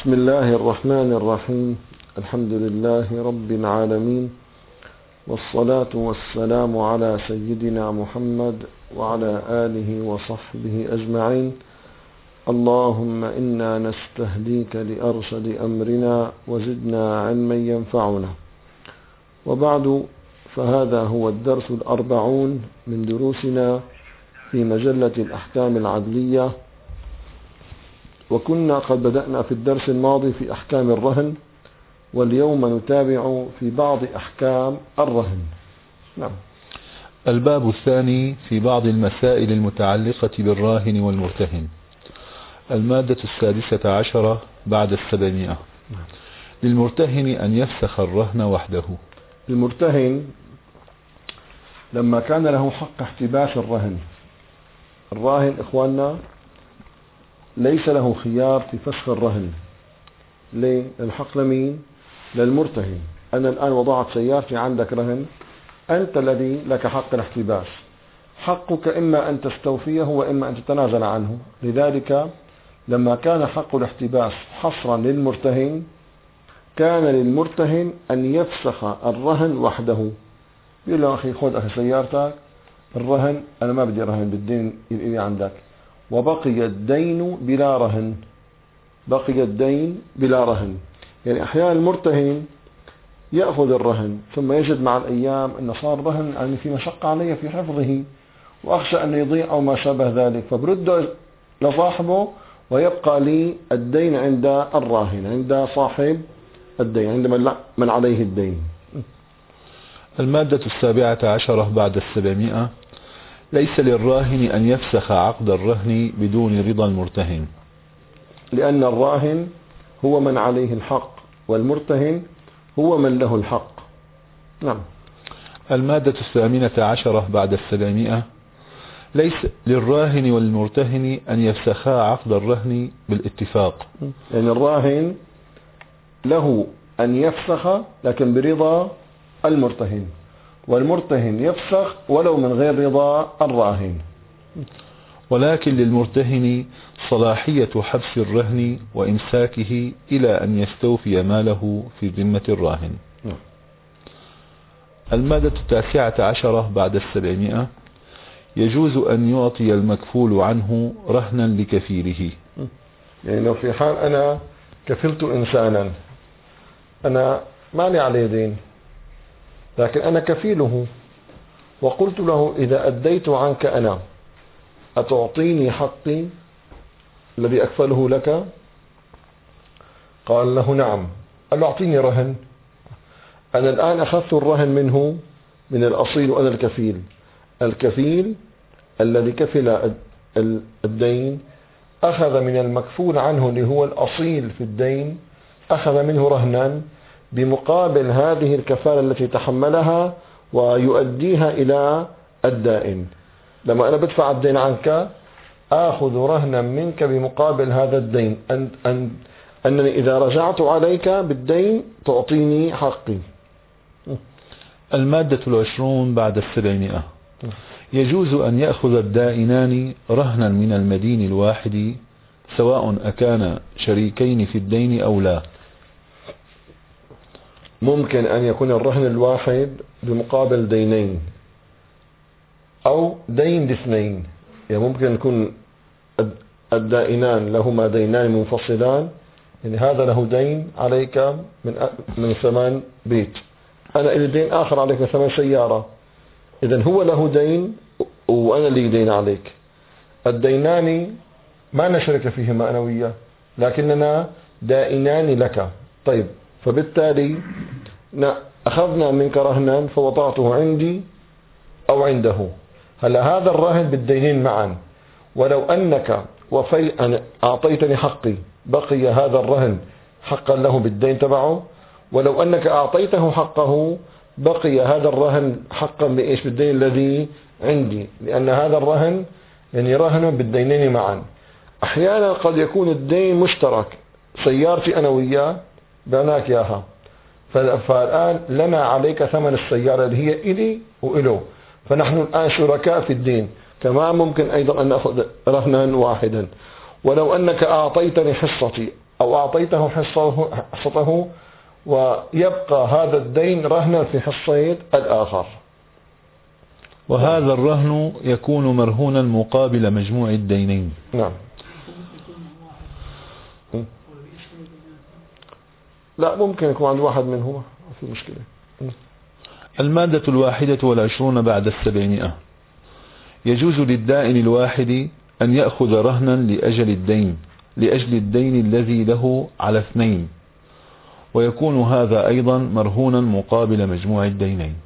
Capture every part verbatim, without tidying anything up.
بسم الله الرحمن الرحيم. الحمد لله رب العالمين، والصلاة والسلام على سيدنا محمد وعلى آله وصحبه أجمعين. اللهم إنا نستهديك لأرشد أمرنا وزدنا علما ينفعنا. وبعد، فهذا هو الدرس الأربعون من دروسنا في مجلة الأحكام العدلية، وكنا قد بدأنا في الدرس الماضي في أحكام الرهن، واليوم نتابع في بعض أحكام الرهن. نعم. الباب الثاني في بعض المسائل المتعلقة بالراهن والمرتهن. المادة السادسة عشرة بعد السبعمائة. للمرتهن أن يفسخ الرهن وحده. المرتهن لما كان له حق احتباس الرهن، الراهن إخواننا ليس له خيار في فسخ الرهن. ليه؟ الحق لمين؟ للمرتهن. أنا الآن وضعت سيارتي عندك رهن، أنت الذي لك حق الاحتباس، حقك إما أن تستوفيه وإما أن تتنازل عنه. لذلك لما كان حق الاحتباس حصرا للمرتهن، كان للمرتهن أن يفسخ الرهن وحده. يقول له أخي خذ أخي سيارتك، الرهن أنا ما بدي رهن، بالدين اللي عندك، وبقي الدين بلا رهن. بقي الدين بلا رهن. يعني أحيانا المرتهن يأخذ الرهن ثم يجد مع الأيام أنه صار رهن، يعني في مشقة علي في حفظه وأخشى أن يضيع أو ما شابه ذلك، فبرده لصاحبه ويبقى لي الدين عند الراهن، عند صاحب الدين، عند من عليه الدين. المادة السابعة عشرة بعد السبعمائة. ليس للراهن أن يفسخ عقد الرهن بدون رضا المرتهن، لأن الراهن هو من عليه الحق، والمرتهن هو من له الحق. نعم. المادة الثامنة عشرة بعد السبعمائة. ليس للراهن والمرتهن أن يفسخا عقد الرهن بالاتفاق. يعني الراهن له أن يفسخ لكن برضا المرتهن، والمرتهن يفسخ ولو من غير رضا الراهن. ولكن للمرتهن صلاحية حبس الرهن وإمساكه إلى أن يستوفي ماله في ذمة الراهن. المادة التاسعة عشرة بعد السبعمائة. يجوز أن يعطي المكفول عنه رهنا لكفيله. يعني لو في حال أنا كفلت إنسانا، أنا مالي عليه دين، لكن أنا كفيله، وقلت له إذا أديت عنك أنا أتعطيني حقي الذي أكفله لك؟ قال له نعم. قال له أعطيني رهن. أنا الآن أخذت الرهن منه من الأصيل وأنا الكفيل. الكفيل الذي كفل الدين أخذ من المكفول عنه اللي هو الأصيل في الدين، أخذ منه رهنا بمقابل هذه الكفالة التي تحملها ويؤديها إلى الدائن. لما أنا بدفع الدين عنك آخذ رهنا منك بمقابل هذا الدين، أن أن أنني إذا رجعت عليك بالدين تعطيني حقي. المادة العشرون بعد السبعمائة. يجوز أن يأخذ الدائنان رهنا من المدين الواحد سواء أكان شريكين في الدين أو لا. ممكن أن يكون الرهن الواحد بمقابل دينين أو دين لاثنين. يعني ممكن يكون الدائنان لهما دينان منفصلان، يعني هذا له دين عليك من من ثمن بيت، أنا لي دين آخر عليك من ثمن سيارة، إذن هو له دين وأنا لي دين عليك. الدينان ما نشرك فيهما أنا وياه، لكننا دائنان لك. طيب، فبالتالي أخذنا منك رهنا فوضعته عندي أو عنده. هلا هذا الرهن بالدينين معا، ولو أنك وفي أن أعطيتني حقي بقي هذا الرهن حقا له بالدين تبعه، ولو أنك أعطيته حقه بقي هذا الرهن حقا بإيش؟ بالدين الذي عندي، لأن هذا الرهن يعني رهن بالدينين معا. أحيانا قد يكون الدين مشترك، سيارتي أنا وياه بعناك إياها، فالآن لنا عليك ثمن السيارة اللي هي إلي وإله، فنحن الآن شركاء في الدين. كما ممكن أيضا أن نأخذ رهنا واحدا. ولو أنك أعطيتني حصتي أو أعطيته حصته, حصته ويبقى هذا الدين رهنا في حصة الآخر. وهذا الرهن يكون مرهونا مقابل مجموع الدينين. نعم. لا، ممكن يكون عند واحد منهما، في مشكلة. المادة الواحدة والعشرون بعد السبعمائة. يجوز للدائن الواحد أن يأخذ رهنا لأجل الدين لأجل الدين الذي له على اثنين، ويكون هذا أيضا مرهونا مقابل مجموع الدينين.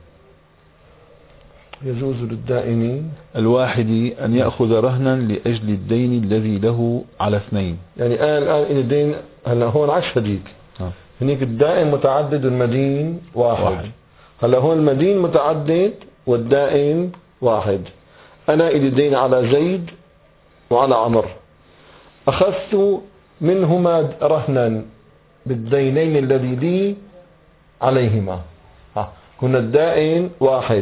يجوز للدائن الواحد أن يأخذ رهنا لأجل الدين الذي له على اثنين. يعني الآن الآن الدين هلا هون عكس هديك. هنيك الدائن متعدد والمدين واحد, واحد. هلا هون المدين متعدد والدائن واحد. أنا إلي دين على زيد وعلى عمر، أخذت منهما رهنا بالدينين الذي لي عليهما. كنا الدائن واحد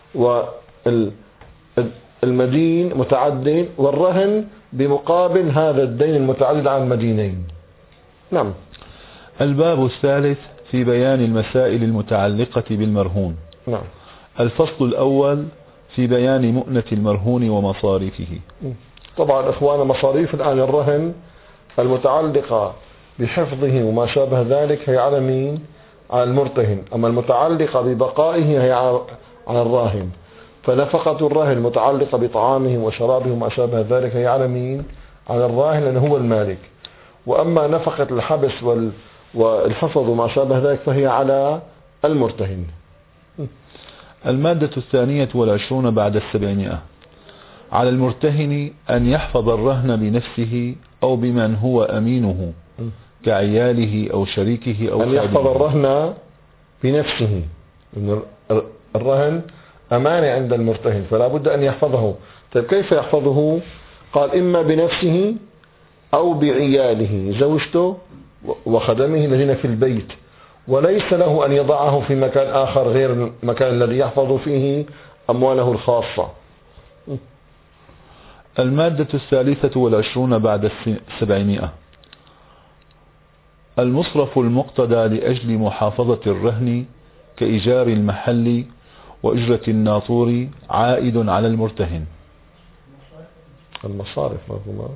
والمدين متعدد، والرهن بمقابل هذا الدين المتعدد عن المدينين. نعم. الباب الثالث في بيان المسائل المتعلقة بالمرهون. نعم. الفصل الأول في بيان مؤنة المرهون ومصاريفه. طبعا إخوانا، مصاريف الآن الرهن المتعلقة بحفظه وما شابه ذلك هي على مين؟ على المرتهن. أما المتعلقة ببقائه هي على الراهن. فنفقة الرهن متعلقة بطعامه وشرابه وما شابه ذلك هي على مين؟ على الراهن، لأنه هو المالك. وأما نفقة الحبس وال والحفظ وما شابه ذلك فهي على المرتهن. المادة الثانية والعشرون بعد السبعمائة. على المرتهن أن يحفظ الرهن بنفسه أو بمن هو أمينه كعياله أو شريكه أو أن يحفظ الرهن بنفسه. الرهن أمانة عند المرتهن فلا بد أن يحفظه. طيب كيف يحفظه؟ قال إما بنفسه أو بعياله، زوجته وخدمه الذين في البيت، وليس له أن يضعه في مكان آخر غير المكان الذي يحفظ فيه أمواله الخاصة. المادة الثالثة والعشرون بعد السبعمائة. المصرف المقتدى لأجل محافظة الرهن كإيجار المحل وأجرة الناطور عائد على المرتهن. المصارف مرهما.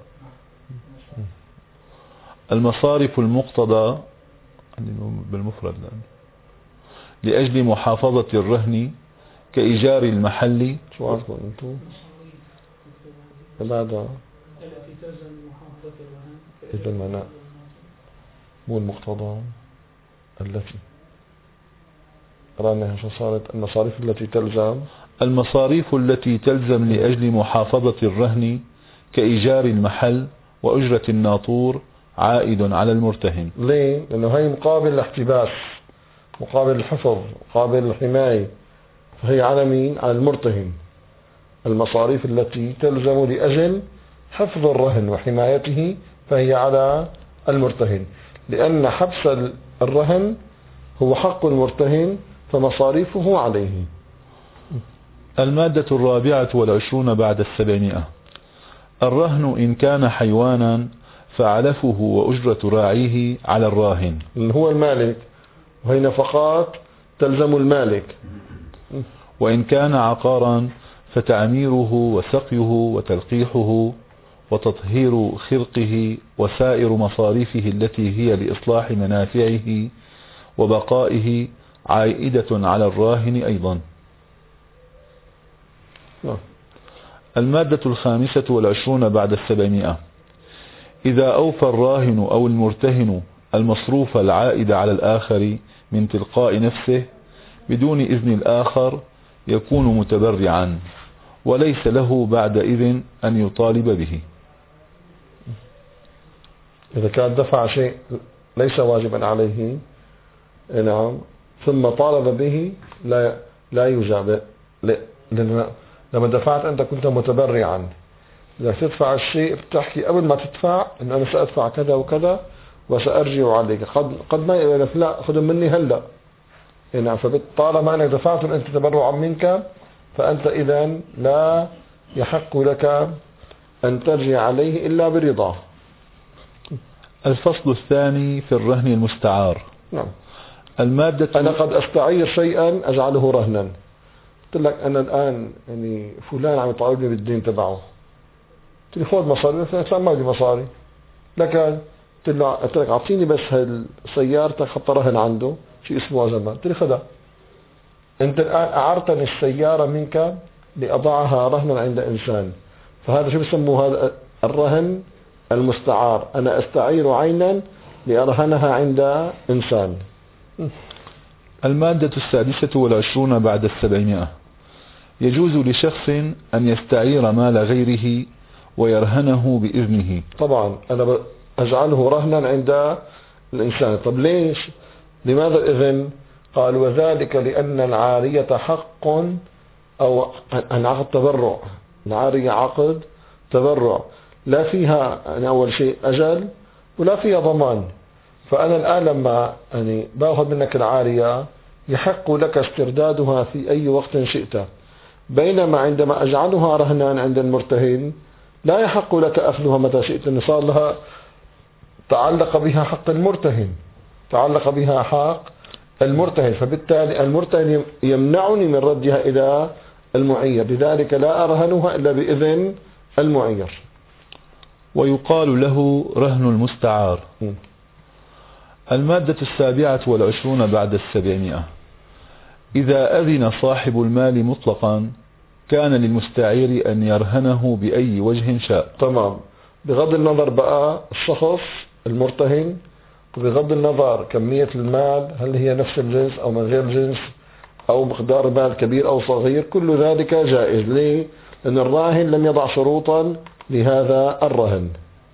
المصارف المقتضى بالمفرد الآن لأجل محافظة الرهن كإيجار المحل. شو عارفوا أنتم؟ بعد التي تلزم محافظة الرهن. إذا المعنى مو المقتضى التي رأينا شو صارت. المصاريف التي تلزم المصاريف التي تلزم لأجل محافظة الرهن كإيجار المحل وأجرة الناطور عائد على المرتهن. ليه؟ لأنه هي مقابل الاحتباس، مقابل الحفظ، مقابل الحماية، فهي على مين؟ على المرتهن. المصاريف التي تلزم لأجل حفظ الرهن وحمايته فهي على المرتهن، لأن حبس الرهن هو حق المرتهن فمصاريفه عليه. المادة الرابعة والعشرون بعد السبعمائة. الرهن إن كان حيوانا فعلفه وأجرة راعيه على الراهن. هو المالك وهي نفقات تلزم المالك. وإن كان عقارا فتعميره وسقيه وتلقيحه وتطهير خرقه وسائر مصاريفه التي هي لإصلاح منافعه وبقائه عائدة على الراهن أيضا. المادة الخامسة والعشرون بعد السبعمائة. إذا أوفى الراهن أو المرتهن المصروف العائد على الآخر من تلقاء نفسه بدون إذن الآخر يكون متبرعا وليس له بعد إذن أن يطالب به. إذا كان دفع شيء ليس واجبا عليه، نعم، ثم طالب به لا لا يجاب، لأن لما دفعت أنت كنت متبرعا. إذا تدفع الشيء بتحكي قبل ما تدفع إن أنا سأدفع كذا وكذا وسأرجع عليك. قد قد ما يقول لك لا خذ مني هلا، نعم، فطالما أنك دفعت أنت تبرعا منك فأنت إذن لا يحق لك أن ترجع عليه إلا برضاه. الفصل الثاني في الرهن المستعار. نعم. المادة أنا قد أستعير شيئا أجعله رهنا. قلت لك أنا الآن يعني فلان عم يطالبني بالدين تبعه، قلت لي خذ مصاري، فلان ما بدي مصاري، لكن قلت له قلت لك أعطيني بس سيارتك حتى رهن عنده شيء اسمه زمان، قلت لي خذها. أنت الآن أعرتني السيارة منك لأضعها رهنا عند إنسان، فهذا شو بسموه؟ هذا الرهن المستعار. أنا أستعير عينا لأرهنها عند إنسان. المادة السادسة والعشرون بعد السبعمائة. يجوز لشخص أن يستعير مال غيره ويرهنه بإذنه. طبعا أنا أجعله رهنا عند الإنسان. طب ليش؟ لماذا الإذن؟ قال وذلك لأن العارية حق أو عن عقد تبرع. العارية عقد تبرع لا فيها يعني أول شيء أجل ولا فيها ضمان. فأنا الآن لما يعني باخذ منك العارية يحق لك استردادها في أي وقت شئت، بينما عندما أجعلها رهنا عند المرتهن لا يحق لك أخذها متى شئت، إن صار لها تعلق بها حق المرتهن، تعلق بها حق المرتهن، فبالتالي المرتهن يمنعني من ردها إلى المعير، لذلك لا أرهنها إلا بإذن المعير. ويقال له رهن المستعار. م. المادة السابعة والعشرون بعد السبعمائة. إذا أذن صاحب المال مطلقا كان للمستعير أن يرهنه بأي وجه شاء. تمام، بغض النظر بقى الشخص المرتهن، وبغض النظر كمية المال هل هي نفس الجنس أو من غير جنس أو مقدار مال كبير أو صغير، كل ذلك جائز. ليه؟ لأن الراهن لم يضع شروطا لهذا الرهن.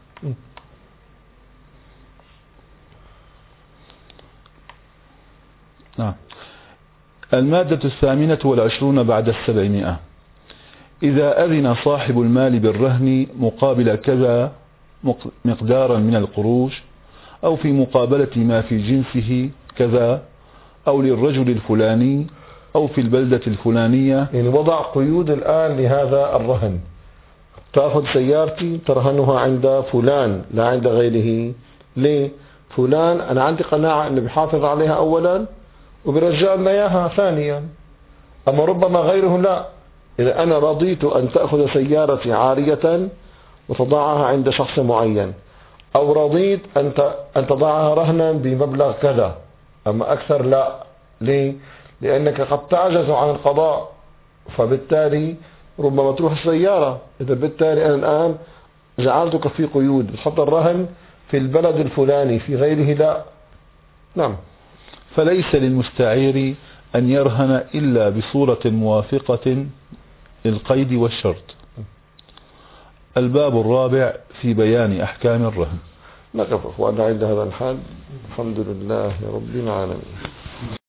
نعم. المادة الثامنة والعشرون بعد السبعمائة. إذا أذن صاحب المال بالرهن مقابل كذا مقدارا من القروش أو في مقابلة ما في جنسه كذا أو للرجل الفلاني أو في البلدة الفلانية، يعني وضع قيود الآن لهذا الرهن. تأخذ سيارتي ترهنها عند فلان لا عند غيره. ليه؟ فلان أنا عندي قناعة أنه بيحافظ عليها أولا وبرجع لنا إياها ثانيا، أما ربما غيره لا. إذا أنا رضيت أن تأخذ سيارتي عارية وتضعها عند شخص معين، أو رضيت أن تضعها رهنا بمبلغ كذا أما أكثر لا. ليه؟ لأنك قد تعجز عن القضاء، فبالتالي ربما تروح السيارة. إذا بالتالي أنا الآن جعلتك في قيود، بتحط الرهن في البلد الفلاني في غيره لا. نعم. فليس للمستعير أن يرهن إلا بصورة موافقة للقيد والشرط. الباب الرابع في بيان أحكام الرهن. نقف أخوانا عند هذا الحد. الحمد لله رب العالمين.